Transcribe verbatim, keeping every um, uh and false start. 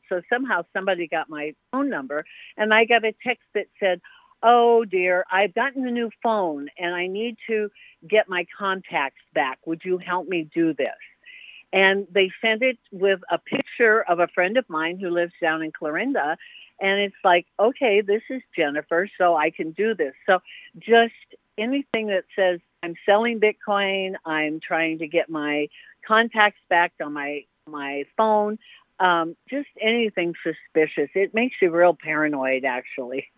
So somehow somebody got my phone number, and I got a text that said, "Oh dear, I've gotten a new phone and I need to get my contacts back. Would you help me do this?" And they sent it with a picture of a friend of mine who lives down in Clarinda. And it's like, okay, this is Jennifer, so I can do this. So just anything that says I'm selling Bitcoin, I'm trying to get my contacts back on my, my phone, um, just anything suspicious. It makes you real paranoid, actually.